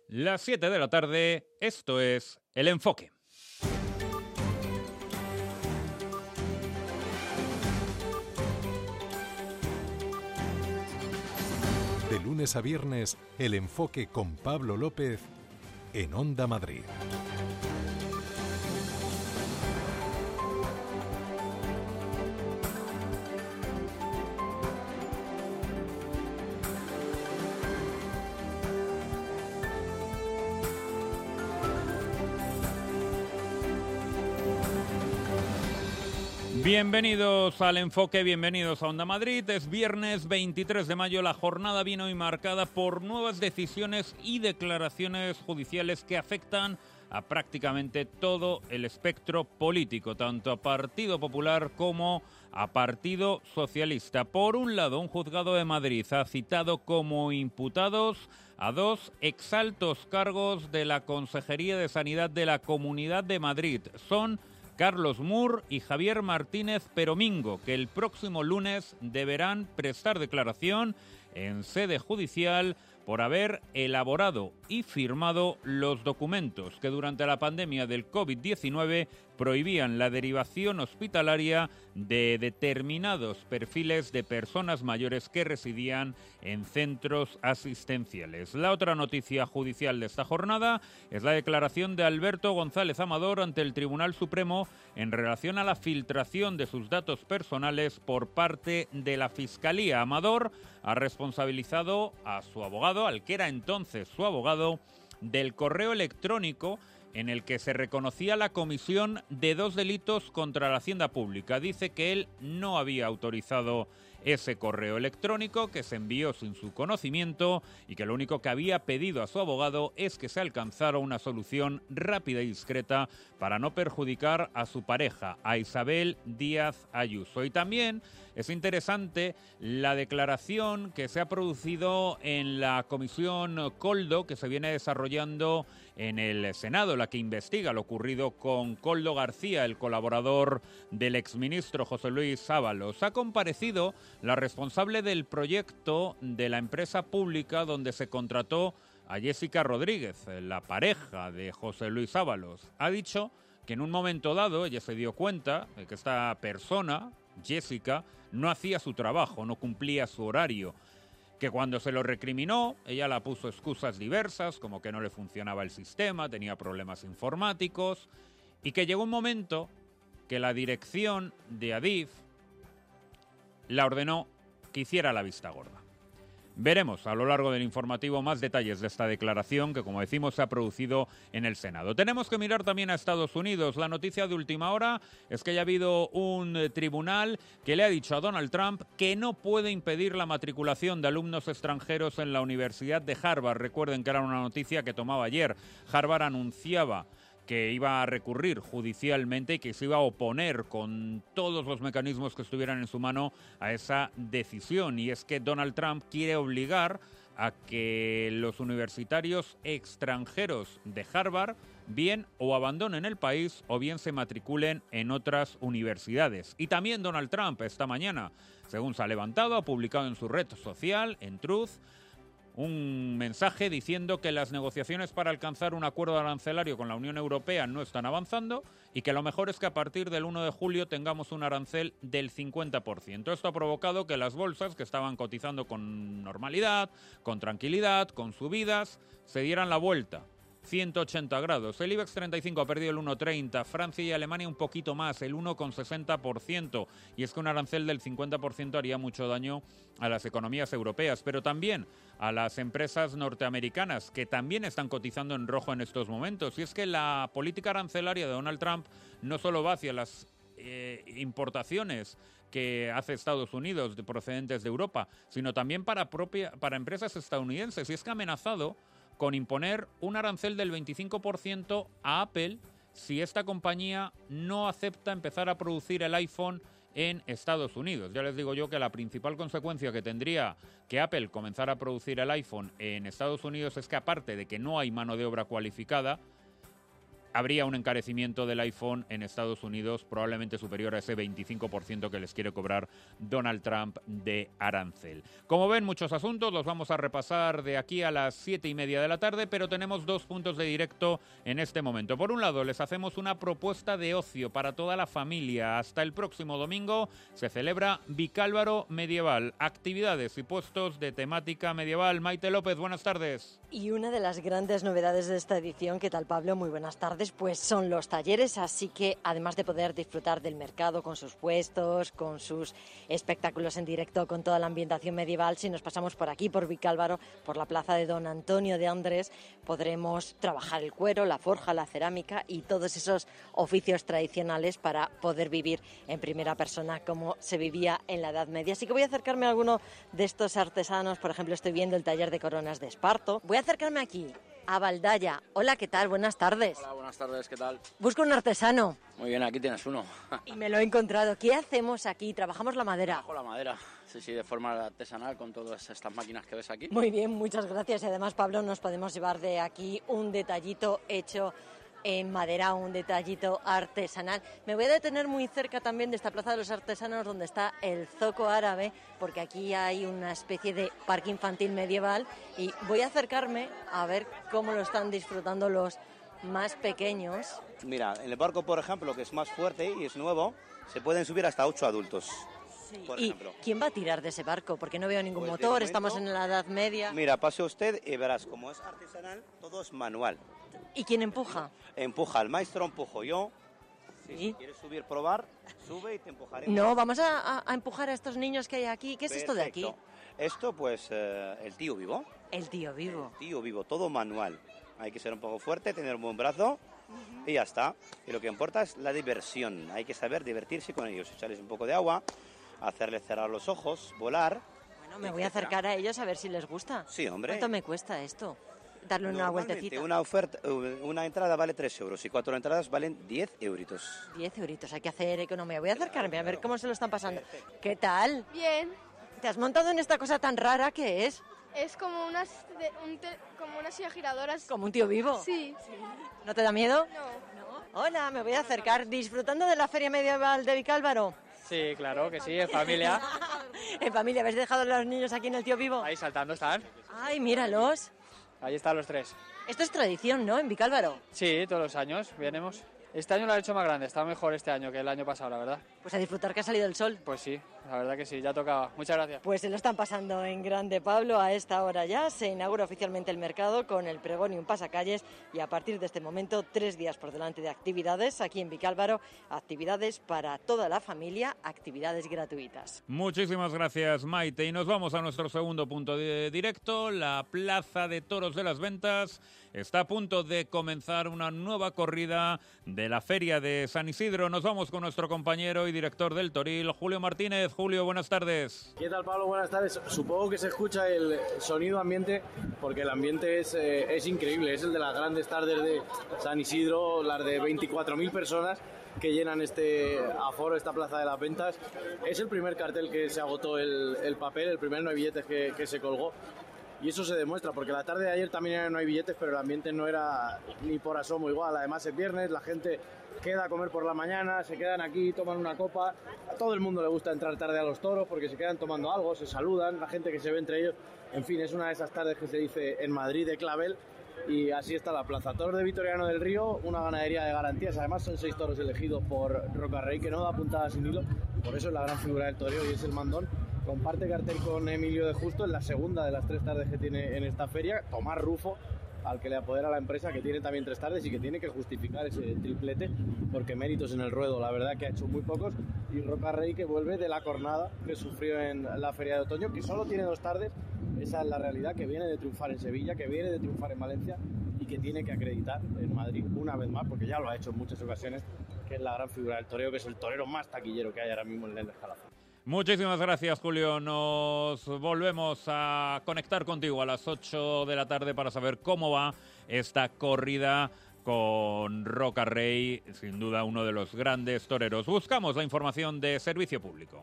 Las 7 de la tarde, esto es El Enfoque. De lunes a viernes, El Enfoque con Pablo López en Onda Madrid. Bienvenidos al Enfoque, bienvenidos a Onda Madrid. Es viernes 23 de mayo, la jornada viene hoy marcada por nuevas decisiones y declaraciones judiciales que afectan a prácticamente todo el espectro político, tanto a Partido Popular como a Partido Socialista. Por un lado, un juzgado de Madrid ha citado como imputados a dos exaltos cargos de la Consejería de Sanidad de la Comunidad de Madrid. Son Carlos Mur y Javier Martínez Peromingo, que el próximo lunes deberán prestar declaración en sede judicial por haber elaborado y firmado los documentos que durante la pandemia del COVID-19 prohibían la derivación hospitalaria de determinados perfiles de personas mayores que residían en centros asistenciales. La otra noticia judicial de esta jornada es la declaración de Alberto González Amador ante el Tribunal Supremo en relación a la filtración de sus datos personales por parte de la Fiscalía. Amador ha responsabilizado a su abogado, al que era entonces su abogado, del correo electrónico en el que se reconocía la comisión de dos delitos contra la hacienda pública. Dice que él no había autorizado ese correo electrónico, que se envió sin su conocimiento y que lo único que había pedido a su abogado es que se alcanzara una solución rápida y discreta para no perjudicar a su pareja, a Isabel Díaz Ayuso. Y también es interesante la declaración que se ha producido en la comisión Koldo, que se viene desarrollando en el Senado, la que investiga lo ocurrido con Koldo García, el colaborador del exministro José Luis Ábalos. Ha comparecido la responsable del proyecto de la empresa pública donde se contrató a Jessica Rodríguez, la pareja de José Luis Ábalos. Ha dicho que en un momento dado ella se dio cuenta de que esta persona, Jessica, no hacía su trabajo, no cumplía su horario, que cuando se lo recriminó, ella la puso excusas diversas, como que no le funcionaba el sistema, tenía problemas informáticos, y que llegó un momento que la dirección de Adif la ordenó que hiciera la vista gorda. Veremos a lo largo del informativo más detalles de esta declaración que, como decimos, se ha producido en el Senado. Tenemos que mirar también a Estados Unidos. La noticia de última hora es que ya ha habido un tribunal que le ha dicho a Donald Trump que no puede impedir la matriculación de alumnos extranjeros en la Universidad de Harvard. Recuerden que era una noticia que tomaba ayer. Harvard anunciaba que iba a recurrir judicialmente y que se iba a oponer con todos los mecanismos que estuvieran en su mano a esa decisión. Y es que Donald Trump quiere obligar a que los universitarios extranjeros de Harvard bien o abandonen el país o bien se matriculen en otras universidades. Y también Donald Trump esta mañana, según se ha levantado, ha publicado en su red social, en Truth, un mensaje diciendo que las negociaciones para alcanzar un acuerdo arancelario con la Unión Europea no están avanzando y que lo mejor es que a partir del 1 de julio tengamos un arancel del 50%. Esto ha provocado que las bolsas, que estaban cotizando con normalidad, con tranquilidad, con subidas, se dieran la vuelta. 180 grados. El IBEX 35 ha perdido el 1,30, Francia y Alemania un poquito más, el 1,60%. Y es que un arancel del 50% haría mucho daño a las economías europeas, pero también a las empresas norteamericanas, que también están cotizando en rojo en estos momentos. Y es que la política arancelaria de Donald Trump no solo va hacia las importaciones que hace Estados Unidos procedentes de Europa, sino también para empresas estadounidenses. Y es que ha amenazado con imponer un arancel del 25% a Apple si esta compañía no acepta empezar a producir el iPhone en Estados Unidos. Ya les digo yo que la principal consecuencia que tendría que Apple comenzara a producir el iPhone en Estados Unidos es que, aparte de que no hay mano de obra cualificada, habría un encarecimiento del iPhone en Estados Unidos probablemente superior a ese 25% que les quiere cobrar Donald Trump de arancel. Como ven, muchos asuntos los vamos a repasar de aquí a las 7:30 de la tarde, pero tenemos 2 puntos de directo en este momento. Por un lado, les hacemos una propuesta de ocio para toda la familia. Hasta el próximo domingo se celebra Vicálvaro Medieval, actividades y puestos de temática medieval. Maite López, buenas tardes. Y una de las grandes novedades de esta edición, ¿qué tal, Pablo? Muy buenas tardes, pues son los talleres, así que además de poder disfrutar del mercado con sus puestos, con sus espectáculos en directo, con toda la ambientación medieval, si nos pasamos por aquí, por Vicálvaro, por la plaza de Don Antonio de Andrés, podremos trabajar el cuero, la forja, la cerámica y todos esos oficios tradicionales para poder vivir en primera persona como se vivía en la Edad Media. Así que voy a acercarme a alguno de estos artesanos. Por ejemplo, estoy viendo el taller de coronas de esparto. Voy a acercarme aquí a Valdalla. Hola, ¿qué tal? Buenas tardes. Hola, buenas tardes, ¿qué tal? Busco un artesano. Muy bien, aquí tienes uno. Y me lo he encontrado. ¿Qué hacemos aquí? ¿Trabajamos la madera? Trabajo la madera, sí, de forma artesanal con todas estas máquinas que ves aquí. Muy bien, muchas gracias. Y además, Pablo, nos podemos llevar de aquí un detallito hecho en madera, un detallito artesanal. Me voy a detener muy cerca también de esta Plaza de los Artesanos donde está el Zoco Árabe, porque aquí hay una especie de parque infantil medieval y voy a acercarme a ver cómo lo están disfrutando los más pequeños. Mira, en el barco, por ejemplo, que es más fuerte y es nuevo, se pueden subir hasta 8 adultos. Sí. Por ¿Y ejemplo. quién va a tirar de ese barco? Porque no veo ningún Pues, de motor, momento, estamos en la Edad Media. Mira, pase usted y verás, como es artesanal, todo es manual. ¿Y quién empuja? Empuja el maestro, empujo yo. Sí. Si quieres subir, probar, sube y te empujaré. No, vamos a empujar a estos niños que hay aquí. ¿Qué es esto de aquí? Perfecto. Esto, pues, el tío vivo. El tío vivo. El tío vivo, todo manual. Hay que ser un poco fuerte, tener un buen brazo y ya está. Y lo que importa es la diversión. Hay que saber divertirse con ellos. Echarles un poco de agua, hacerles cerrar los ojos, volar. Bueno, me voy a acercar a ellos a ver si les gusta. Sí, hombre. ¿Cuánto me cuesta esto? Darle una vueltecita. Una entrada vale 3 euros y 4 entradas valen 10 euritos. 10 euritos, hay que hacer economía. Voy a acercarme a ver cómo se lo están pasando. ¿Qué tal? Bien, ¿Te has montado en esta cosa tan rara que es? es como como una silla giradora. ¿Como un tío vivo? Sí. ¿No te da miedo? No. Hola, me voy a acercar. ¿Disfrutando de la Feria Medieval de Vicálvaro? Sí, claro que sí, en familia. En familia, ¿habéis dejado a los niños aquí en el tío vivo? Ahí saltando están. Ay, míralos. Ahí están los 3. Esto es tradición, ¿no? En Vicálvaro. Sí, todos los años venimos. Este año lo han hecho más grande, está mejor este año que el año pasado, la verdad. Pues a disfrutar que ha salido el sol. Pues sí, la verdad que sí, ya tocaba. Muchas gracias. Pues se lo están pasando en grande, Pablo. A esta hora ya se inaugura oficialmente el mercado con el pregón y un pasacalles y a partir de este momento 3 días por delante de actividades aquí en Vicálvaro, actividades para toda la familia, actividades gratuitas. Muchísimas gracias, Maite. Y nos vamos a nuestro segundo punto de directo. La Plaza de Toros de las Ventas está a punto de comenzar una nueva corrida de la Feria de San Isidro. Nos vamos con nuestro compañero y director del Toril, Julio Martínez. Julio, buenas tardes. ¿Qué tal, Pablo? Buenas tardes. Supongo que se escucha el sonido ambiente porque el ambiente es increíble. Es el de las grandes tardes de San Isidro, las de 24.000 personas que llenan este aforo, esta plaza de las ventas. Es el primer cartel que se agotó el papel, el primer no hay billetes que se colgó. Y eso se demuestra, porque la tarde de ayer también era no hay billetes, pero el ambiente no era ni por asomo igual. Además es viernes, la gente queda a comer por la mañana, se quedan aquí, toman una copa. A todo el mundo le gusta entrar tarde a los toros porque se quedan tomando algo, se saludan, la gente que se ve entre ellos. En fin, es una de esas tardes que se dice en Madrid de clavel. Y así está la plaza. Toros de Vitoriano del Río, una ganadería de garantías. Además son 6 toros elegidos por Roca Rey, que no da puntada sin hilo. Por eso es la gran figura del toreo y es el mandón. Comparte cartel con Emilio de Justo en la segunda de las 3 tardes que tiene en esta feria. Tomás Rufo, al que le apodera la empresa, que tiene también 3 tardes y que tiene que justificar ese triplete, porque méritos en el ruedo, la verdad que ha hecho muy pocos. Y Roca Rey, que vuelve de la cornada que sufrió en la feria de otoño, que solo tiene 2 tardes. Esa es la realidad, que viene de triunfar en Sevilla, que viene de triunfar en Valencia y que tiene que acreditar en Madrid una vez más, porque ya lo ha hecho en muchas ocasiones, que es la gran figura del toreo, que es el torero más taquillero que hay ahora mismo en el escalafón. Muchísimas gracias, Julio. Nos volvemos a conectar contigo a las 8 de la tarde para saber cómo va esta corrida con Roca Rey, sin duda uno de los grandes toreros. Buscamos la información de servicio público.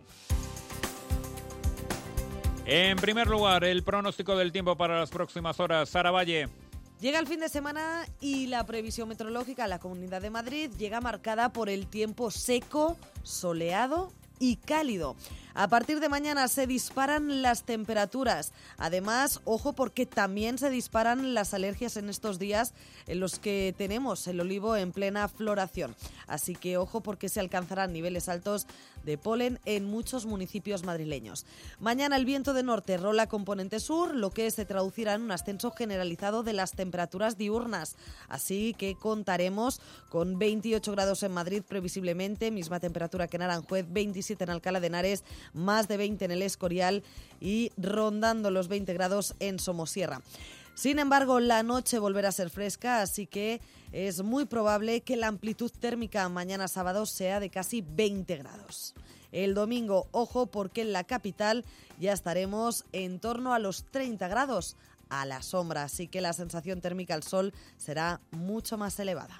En primer lugar, el pronóstico del tiempo para las próximas horas. Sara Valle. Llega el fin de semana y la previsión meteorológica en la Comunidad de Madrid llega marcada por el tiempo seco, soleado y cálido. A partir de mañana se disparan las temperaturas. Además, ojo, porque también se disparan las alergias en estos días en los que tenemos el olivo en plena floración. Así que ojo, porque se alcanzarán niveles altos de polen en muchos municipios madrileños. Mañana el viento de norte rola componente sur, lo que se traducirá en un ascenso generalizado de las temperaturas diurnas. Así que contaremos con 28 grados en Madrid previsiblemente, misma temperatura que en Aranjuez, 27 en Alcalá de Henares, más de 20 en el Escorial y rondando los 20 grados en Somosierra. Sin embargo, la noche volverá a ser fresca, así que es muy probable que la amplitud térmica mañana sábado sea de casi 20 grados. El domingo, ojo, porque en la capital ya estaremos en torno a los 30 grados a la sombra, así que la sensación térmica al sol será mucho más elevada.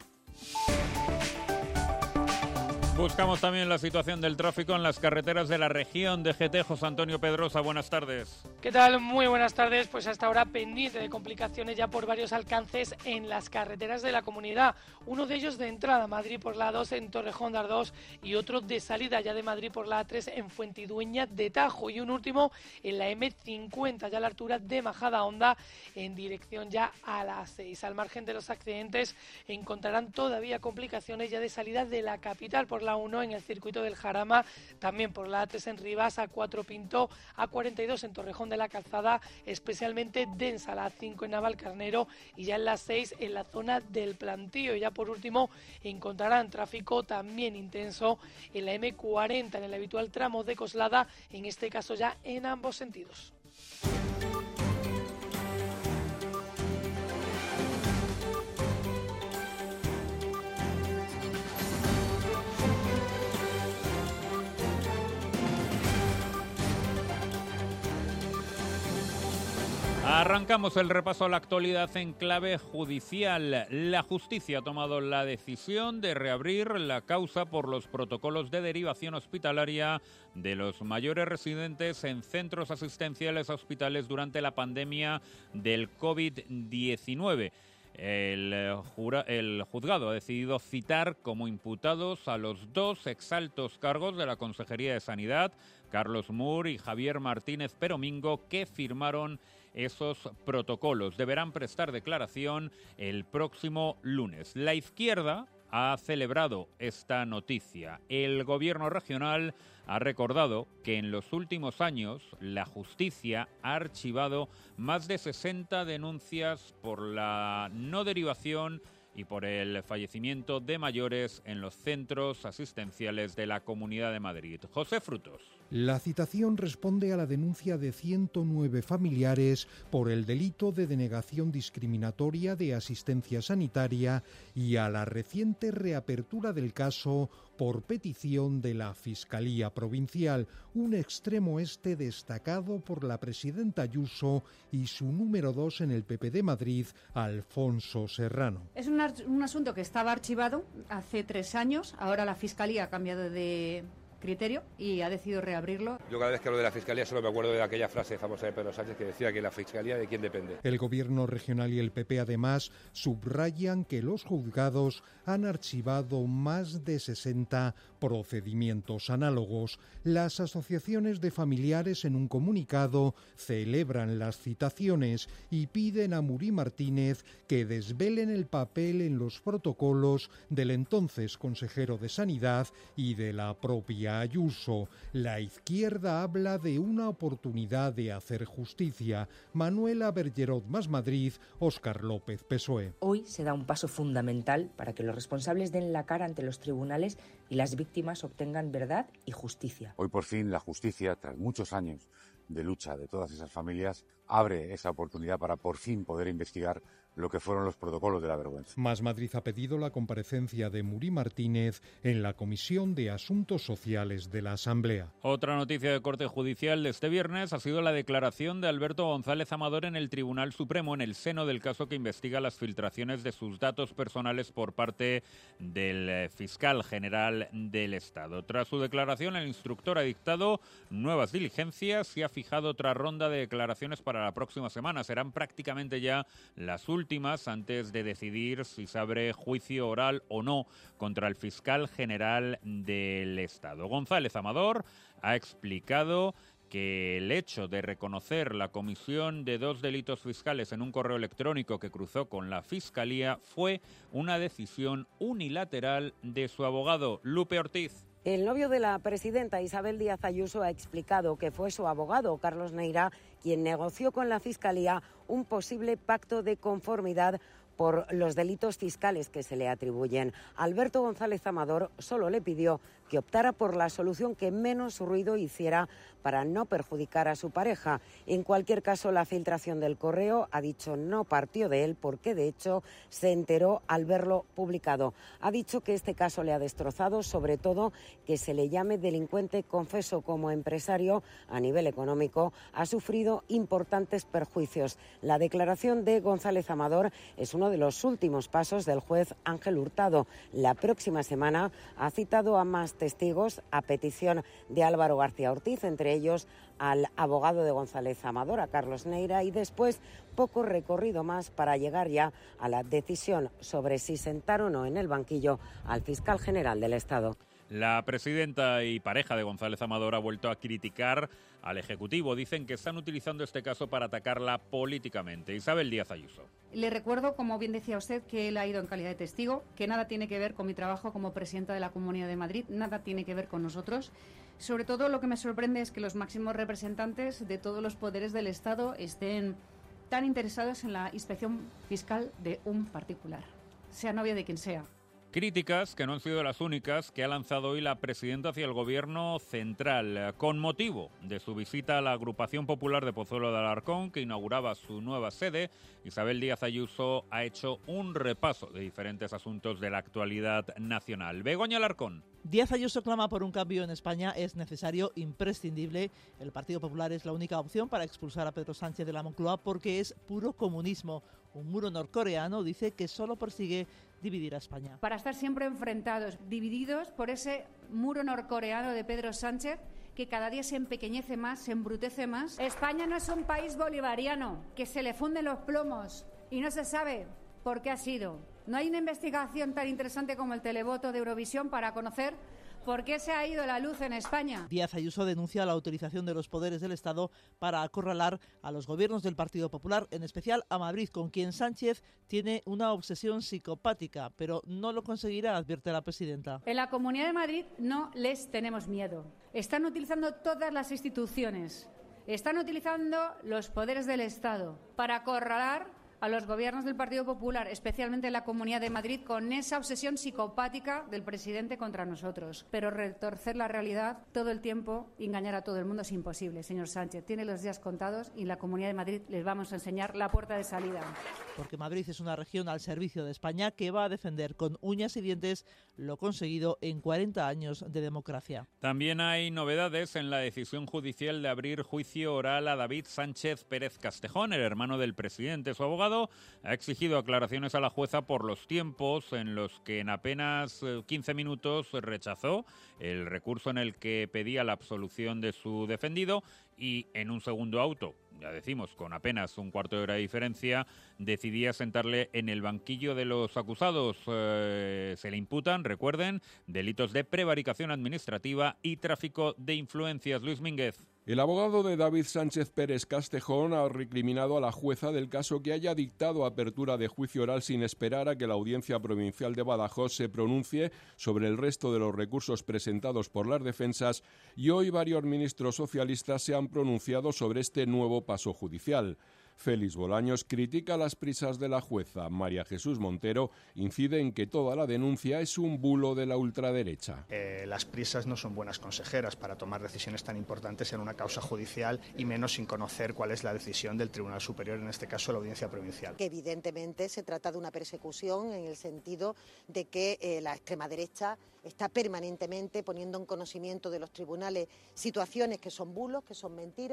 Buscamos también la situación del tráfico en las carreteras de la región. DGT, José Antonio Pedrosa, buenas tardes. ¿Qué tal? Muy buenas tardes. Pues hasta ahora pendiente de complicaciones ya por varios alcances en las carreteras de la comunidad. Uno de ellos de entrada a Madrid por la A2 en Torrejón de Ardoz y otro de salida ya de Madrid por la A3 en Fuentidueña de Tajo. Y un último en la M50 ya a la altura de Majadahonda en dirección ya a la 6. Al margen de los accidentes encontrarán todavía complicaciones ya de salida de la capital por la 1 en el circuito del Jarama, también por la A3 en Rivas, A4 Pinto, A42 en Torrejón de la Calzada, especialmente densa la A5 en Navalcarnero y ya en la 6 en la zona del Plantío. Y ya por último encontrarán tráfico también intenso en la M40 en el habitual tramo de Coslada, en este caso ya en ambos sentidos. Arrancamos el repaso a la actualidad en clave judicial. La justicia ha tomado la decisión de reabrir la causa por los protocolos de derivación hospitalaria de los mayores residentes en centros asistenciales a hospitales durante la pandemia del COVID-19. El juzgado ha decidido citar como imputados a los dos exaltos cargos de la Consejería de Sanidad, Carlos Mur y Javier Martínez Peromingo, que firmaron esos protocolos. Deberán prestar declaración el próximo lunes. La izquierda ha celebrado esta noticia. El gobierno regional ha recordado que en los últimos años la justicia ha archivado más de 60 denuncias por la no derivación y por el fallecimiento de mayores en los centros asistenciales de la Comunidad de Madrid. José Frutos. La citación responde a la denuncia de 109 familiares por el delito de denegación discriminatoria de asistencia sanitaria y a la reciente reapertura del caso por petición de la Fiscalía Provincial, un extremo este destacado por la presidenta Ayuso y su número 2 en el PP de Madrid, Alfonso Serrano. Es un asunto que estaba archivado hace 3 años, ahora la Fiscalía ha cambiado de criterio y ha decidido reabrirlo. Yo cada vez que hablo de la Fiscalía solo me acuerdo de aquella frase famosa de Pedro Sánchez que decía que la Fiscalía de quién depende. El Gobierno regional y el PP además subrayan que los juzgados han archivado más de 60 procedimientos análogos. Las asociaciones de familiares en un comunicado celebran las citaciones y piden a Mur y Martínez que desvelen el papel en los protocolos del entonces consejero de Sanidad y de la propia Ayuso. La izquierda habla de una oportunidad de hacer justicia. Manuela Bergerot, Más Madrid, Óscar López, PSOE. Hoy se da un paso fundamental para que los responsables den la cara ante los tribunales y las víctimas obtengan verdad y justicia. Hoy por fin la justicia, tras muchos años de lucha de todas esas familias, abre esa oportunidad para por fin poder investigar lo que fueron los protocolos de la vergüenza. Más Madrid ha pedido la comparecencia de Mur y Martínez en la Comisión de Asuntos Sociales de la Asamblea. Otra noticia de corte judicial de este viernes ha sido la declaración de Alberto González Amador en el Tribunal Supremo en el seno del caso que investiga las filtraciones de sus datos personales por parte del fiscal general del Estado. Tras su declaración, el instructor ha dictado nuevas diligencias y ha fijado otra ronda de declaraciones para la próxima semana. Serán prácticamente ya las últimas últimas antes de decidir si se abre juicio oral o no contra el fiscal general del Estado. González Amador ha explicado que el hecho de reconocer la comisión de 2 delitos fiscales en un correo electrónico que cruzó con la Fiscalía fue una decisión unilateral de su abogado, Lupe Ortiz. El novio de la presidenta, Isabel Díaz Ayuso, ha explicado que fue su abogado, Carlos Neira, quien negoció con la Fiscalía un posible pacto de conformidad por los delitos fiscales que se le atribuyen. Alberto González Amador solo le pidió que optara por la solución que menos ruido hiciera para no perjudicar a su pareja. En cualquier caso, la filtración del correo, ha dicho, no partió de él porque, de hecho, se enteró al verlo publicado. Ha dicho que este caso le ha destrozado, sobre todo que se le llame delincuente confeso como empresario a nivel económico. Ha sufrido importantes perjuicios. La declaración de González Amador es uno de los últimos pasos del juez Ángel Hurtado. La próxima semana ha citado a más testigos a petición de Álvaro García Ortiz, entre ellos al abogado de González Amador, a Carlos Neira, y después poco recorrido más para llegar ya a la decisión sobre si sentar o no en el banquillo al fiscal general del Estado. La presidenta y pareja de González Amador ha vuelto a criticar al Ejecutivo. Dicen que están utilizando este caso para atacarla políticamente. Isabel Díaz Ayuso. Le recuerdo, como bien decía usted, que él ha ido en calidad de testigo, que nada tiene que ver con mi trabajo como presidenta de la Comunidad de Madrid, nada tiene que ver con nosotros. Sobre todo, lo que me sorprende es que los máximos representantes de todos los poderes del Estado estén tan interesados en la inspección fiscal de un particular, sea novia de quien sea. Críticas que no han sido las únicas que ha lanzado hoy la presidenta hacia el Gobierno central, con motivo de su visita a la Agrupación Popular de Pozuelo de Alarcón, que inauguraba su nueva sede. Isabel Díaz Ayuso ha hecho un repaso de diferentes asuntos de la actualidad nacional. Begoña Alarcón. Díaz Ayuso clama por un cambio en España. Es necesario, imprescindible. El Partido Popular es la única opción para expulsar a Pedro Sánchez de la Moncloa porque es puro comunismo. Un muro norcoreano dice que solo persigue dividir a España. Para estar siempre enfrentados, divididos por ese muro norcoreano de Pedro Sánchez, que cada día se empequeñece más, se embrutece más. España no es un país bolivariano, que se le funden los plomos y no se sabe por qué ha sido. No hay una investigación tan interesante como el televoto de Eurovisión para conocer por qué se ha ido la luz en España. Díaz Ayuso denuncia la utilización de los poderes del Estado para acorralar a los gobiernos del Partido Popular, en especial a Madrid, con quien Sánchez tiene una obsesión psicopática, pero no lo conseguirá, advierte la presidenta. En la Comunidad de Madrid no les tenemos miedo. Están utilizando todas las instituciones, están utilizando los poderes del Estado para acorralar a los gobiernos del Partido Popular, especialmente en la Comunidad de Madrid, con esa obsesión psicopática del presidente contra nosotros. Pero retorcer la realidad todo el tiempo y engañar a todo el mundo es imposible, señor Sánchez. Tiene los días contados y en la Comunidad de Madrid les vamos a enseñar la puerta de salida. Porque Madrid es una región al servicio de España que va a defender con uñas y dientes lo conseguido en 40 años de democracia. También hay novedades en la decisión judicial de abrir juicio oral a David Sánchez Pérez Castejón, el hermano del presidente. Su abogado ha exigido aclaraciones a la jueza por los tiempos en los que en apenas 15 minutos rechazó el recurso en el que pedía la absolución de su defendido y en un segundo auto, ya decimos, con apenas un cuarto de hora de diferencia, decidía sentarle en el banquillo de los acusados. Se le imputan, recuerden, delitos de prevaricación administrativa y tráfico de influencias. Luis Mínguez. El abogado de David Sánchez Pérez Castejón ha recriminado a la jueza del caso que haya dictado apertura de juicio oral sin esperar a que la Audiencia Provincial de Badajoz se pronuncie sobre el resto de los recursos presentados por las defensas, y hoy varios ministros socialistas se han pronunciado sobre este nuevo paso judicial. Félix Bolaños critica las prisas de la jueza. María Jesús Montero incide en que toda la denuncia es un bulo de la ultraderecha. Las prisas no son buenas consejeras para tomar decisiones tan importantes en una causa judicial y menos sin conocer cuál es la decisión del Tribunal Superior, en este caso la Audiencia Provincial. Que evidentemente se trata de una persecución en el sentido de que la extrema derecha está permanentemente poniendo en conocimiento de los tribunales situaciones que son bulos, que son mentiras,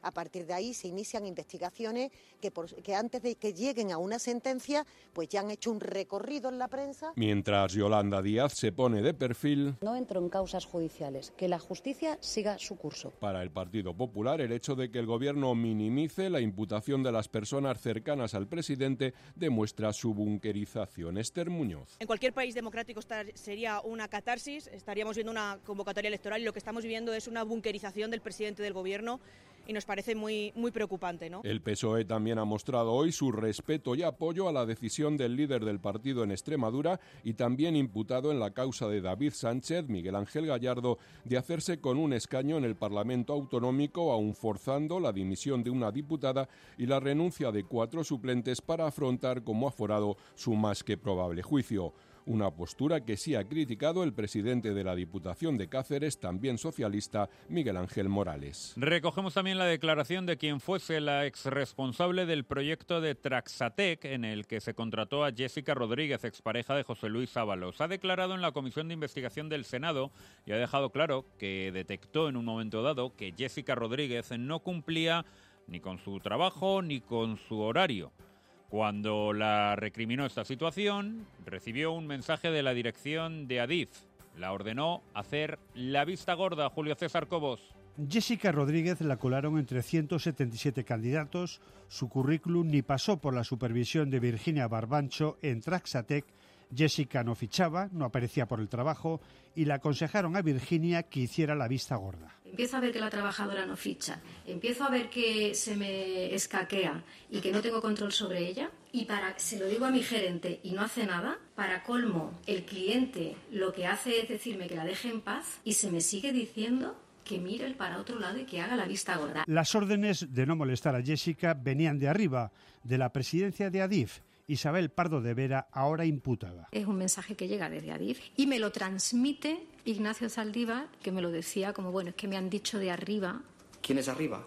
A partir de ahí se inician investigaciones que antes de que lleguen a una sentencia, pues ya han hecho un recorrido en la prensa. Mientras Yolanda Díaz se pone de perfil. No entro en causas judiciales, que la justicia siga su curso. Para el Partido Popular, el hecho de que el Gobierno minimice la imputación de las personas cercanas al presidente demuestra su bunkerización. Esther Muñoz. En cualquier país democrático sería una catarsis, estaríamos viendo una convocatoria electoral y lo que estamos viviendo es una bunkerización del presidente del Gobierno y nos parece muy preocupante, ¿no? El PSOE también ha mostrado hoy su respeto y apoyo a la decisión del líder del partido en Extremadura y también imputado en la causa de David Sánchez, Miguel Ángel Gallardo, de hacerse con un escaño en el Parlamento Autonómico, aun forzando la dimisión de una diputada y la renuncia de 4 suplentes para afrontar como aforado su más que probable juicio. Una postura que sí ha criticado el presidente de la Diputación de Cáceres, también socialista, Miguel Ángel Morales. Recogemos también la declaración de quien fuese la exresponsable del proyecto de Traxatec, en el que se contrató a Jessica Rodríguez, expareja de José Luis Ábalos. Ha declarado en la Comisión de Investigación del Senado y ha dejado claro que detectó en un momento dado que Jessica Rodríguez no cumplía ni con su trabajo ni con su horario. Cuando la recriminó esta situación, recibió un mensaje de la dirección de Adif. La ordenó hacer la vista gorda. Julio César Cobos. Jessica Rodríguez la colaron entre 177 candidatos. Su currículum ni pasó por la supervisión de Virginia Barbancho en Traxatec. Jessica no fichaba, no aparecía por el trabajo y le aconsejaron a Virginia que hiciera la vista gorda. Empiezo a ver que la trabajadora no ficha, empiezo a ver que se me escaquea y que no tengo control sobre ella y se lo digo a mi gerente y no hace nada. Para colmo, el cliente lo que hace es decirme que la deje en paz y se me sigue diciendo que mire para otro lado y que haga la vista gorda. Las órdenes de no molestar a Jessica venían de arriba, de la presidencia de Adif. Isabel Pardo de Vera, ahora imputada. Es un mensaje que llega desde Adif y me lo transmite Ignacio Zaldívar, que me lo decía como, bueno, es que me han dicho de arriba. ¿Quién es arriba?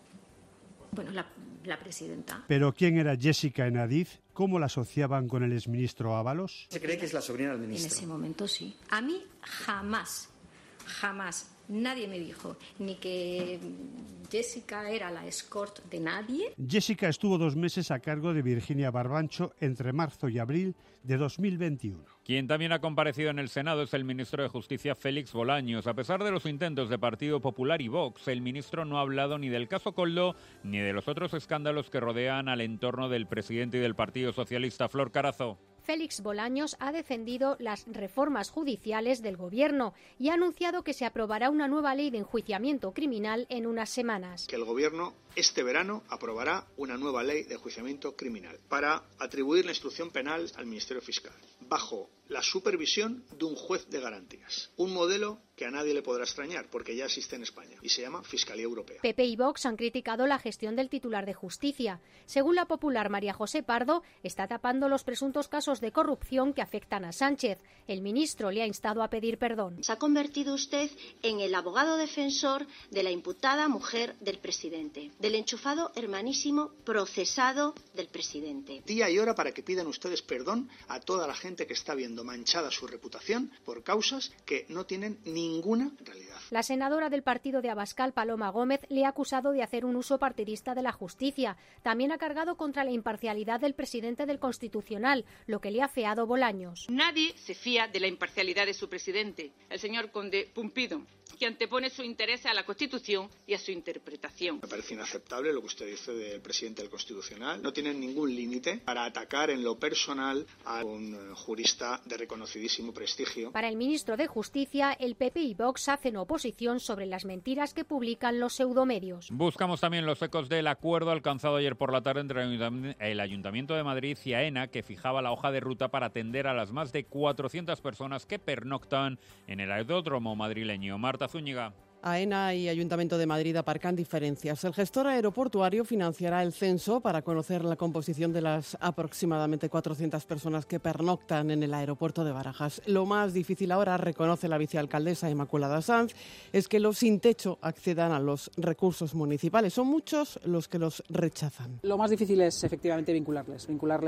Bueno, la presidenta. ¿Pero quién era Jessica en Adif? ¿Cómo la asociaban con el exministro Ábalos? ¿Se cree que es la sobrina del ministro? En ese momento sí. A mí jamás nadie me dijo ni que Jessica era la escort de nadie. Jessica estuvo 2 meses a cargo de Virginia Barbancho entre marzo y abril de 2021. Quien también ha comparecido en el Senado es el ministro de Justicia, Félix Bolaños. A pesar de los intentos de Partido Popular y Vox, el ministro no ha hablado ni del caso Koldo ni de los otros escándalos que rodean al entorno del presidente y del Partido Socialista. Flor Carazo. Félix Bolaños ha defendido las reformas judiciales del Gobierno y ha anunciado que se aprobará una nueva ley de enjuiciamiento criminal en unas semanas. Que el Gobierno este verano aprobará una nueva ley de enjuiciamiento criminal para atribuir la instrucción penal al Ministerio Fiscal, bajo la supervisión de un juez de garantías. Un modelo que a nadie le podrá extrañar porque ya existe en España y se llama Fiscalía Europea. PP y Vox han criticado la gestión del titular de Justicia. Según la popular María José Pardo, está tapando los presuntos casos de corrupción que afectan a Sánchez. El ministro le ha instado a pedir perdón. Se ha convertido usted en el abogado defensor de la imputada mujer del presidente, del enchufado hermanísimo procesado del presidente. Día y hora para que pidan ustedes perdón a toda la gente que está viendo manchada su reputación por causas que no tienen ninguna realidad. La senadora del partido de Abascal, Paloma Gómez, le ha acusado de hacer un uso partidista de la justicia. También ha cargado contra la imparcialidad del presidente del Constitucional, lo que le ha afeado Bolaños. Nadie se fía de la imparcialidad de su presidente, el señor Conde Pumpido, que antepone su interés a la Constitución y a su interpretación. Me parece inaceptable lo que usted dice del presidente del Constitucional. No tienen ningún límite para atacar en lo personal a un jurista de reconocidísimo prestigio. Para el ministro de Justicia, el PP y Vox hacen oposición sobre las mentiras que publican los pseudomedios. Buscamos también los ecos del acuerdo alcanzado ayer por la tarde entre el Ayuntamiento de Madrid y AENA, que fijaba la hoja de ruta para atender a las más de 400 personas que pernoctan en el aeródromo madrileño. Marta Zúñiga. AENA y Ayuntamiento de Madrid aparcan diferencias. El gestor aeroportuario financiará el censo para conocer la composición de las aproximadamente 400 personas que pernoctan en el aeropuerto de Barajas. Lo más difícil ahora, reconoce la vicealcaldesa Inmaculada Sanz, es que los sin techo accedan a los recursos municipales. Son muchos los que los rechazan. Lo más difícil es efectivamente vincularles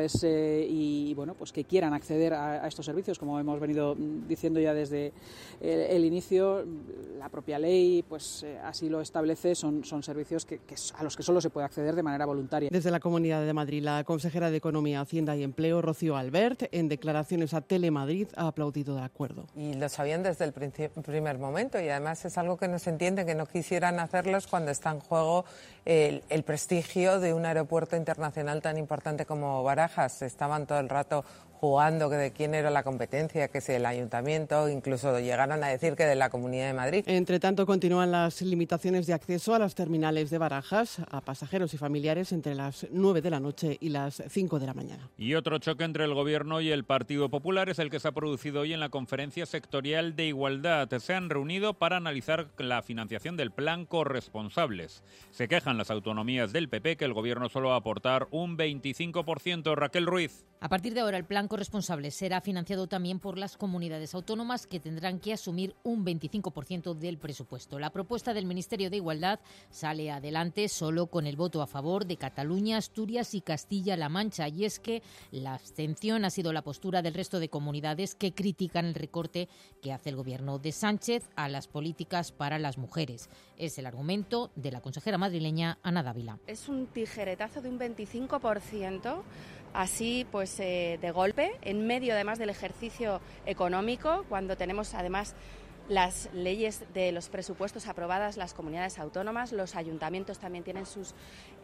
y bueno, pues que quieran acceder a estos servicios, como hemos venido diciendo ya desde el inicio. La propia ley ley pues así lo establece, son servicios a los que solo se puede acceder de manera voluntaria. Desde la Comunidad de Madrid, la consejera de Economía, Hacienda y Empleo, Rocío Albert, en declaraciones a Telemadrid, ha aplaudido el acuerdo. Y lo sabían desde el primer momento, y además es algo que no se entiende, que no quisieran hacerlos cuando está en juego el prestigio de un aeropuerto internacional tan importante como Barajas. Estaban todo el rato jugando que de quién era la competencia, que si el ayuntamiento, incluso llegaron a decir que de la Comunidad de Madrid. Entre tanto, continúan las limitaciones de acceso a las terminales de Barajas a pasajeros y familiares entre las 9 de la noche y las 5 de la mañana. Y otro choque entre el Gobierno y el Partido Popular es el que se ha producido hoy en la Conferencia Sectorial de Igualdad. Se han reunido para analizar la financiación del plan Corresponsables. Se quejan las autonomías del PP que el Gobierno solo va a aportar un 25%. Raquel Ruiz. A partir de ahora, el plan Corresponsables será financiado también por las comunidades autónomas, que tendrán que asumir un 25% del presupuesto. La propuesta del Ministerio de Igualdad sale adelante solo con el voto a favor de Cataluña, Asturias y Castilla-La Mancha. Y es que la abstención ha sido la postura del resto de comunidades que critican el recorte que hace el Gobierno de Sánchez a las políticas para las mujeres. Es el argumento de la consejera madrileña Ana Dávila. Es un tijeretazo de un 25%. Así, pues, de golpe, en medio además del ejercicio económico, cuando tenemos además las leyes de los presupuestos aprobadas, las comunidades autónomas, los ayuntamientos también tienen sus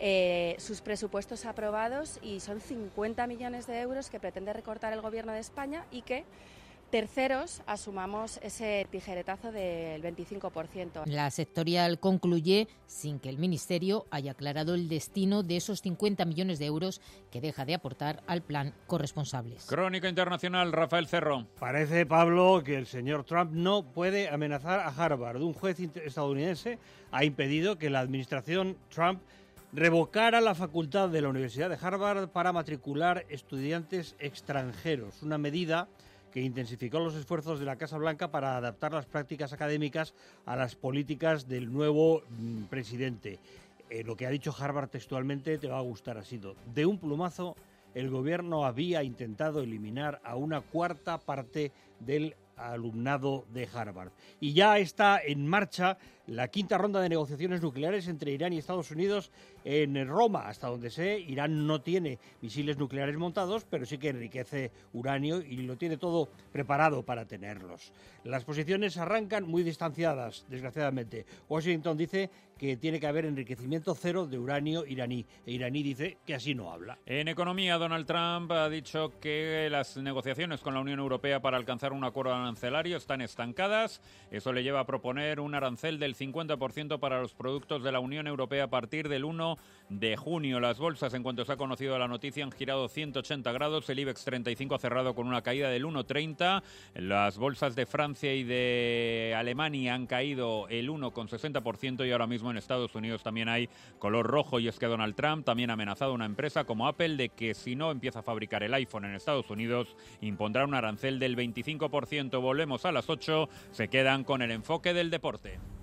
presupuestos aprobados, y son 50 millones de euros que pretende recortar el Gobierno de España y que terceros asumamos ese tijeretazo del 25%. La sectorial concluye sin que el Ministerio haya aclarado el destino de esos 50 millones de euros que deja de aportar al plan Corresponsables. Crónica Internacional, Rafael Cerro. Parece, Pablo, que el señor Trump no puede amenazar a Harvard. Un juez estadounidense ha impedido que la administración Trump revocara la facultad de la Universidad de Harvard para matricular estudiantes extranjeros. Una medida que intensificó los esfuerzos de la Casa Blanca para adaptar las prácticas académicas a las políticas del nuevo presidente. Lo que ha dicho Harvard textualmente te va a gustar, ha sido: de un plumazo, el gobierno había intentado eliminar a una cuarta parte del alumnado de Harvard. Y ya está en marcha la quinta ronda de negociaciones nucleares entre Irán y Estados Unidos en Roma. Hasta donde sé, Irán no tiene misiles nucleares montados, pero sí que enriquece uranio y lo tiene todo preparado para tenerlos. Las posiciones arrancan muy distanciadas, desgraciadamente. Washington dice que tiene que haber enriquecimiento cero de uranio iraní, e iraní dice que así no habla. En economía, Donald Trump ha dicho que las negociaciones con la Unión Europea para alcanzar un acuerdo arancelario están estancadas. Eso le lleva a proponer un arancel del 50% para los productos de la Unión Europea a partir del 1 de junio. Las bolsas, en cuanto se ha conocido la noticia, han girado 180 grados. El IBEX 35 ha cerrado con una caída del 1,30. Las bolsas de Francia y de Alemania han caído el 1,60%, y ahora mismo en Estados Unidos también hay color rojo, y es que Donald Trump también ha amenazado a una empresa como Apple de que si no empieza a fabricar el iPhone en Estados Unidos, impondrá un arancel del 25%. Volvemos a las 8, se quedan con el enfoque del deporte.